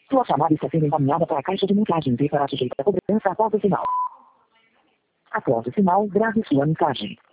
Sua chamada está sendo encaminhada para a caixa de mensagens e será sujeita a cobrança após o sinal. Após o sinal, grave sua mensagem.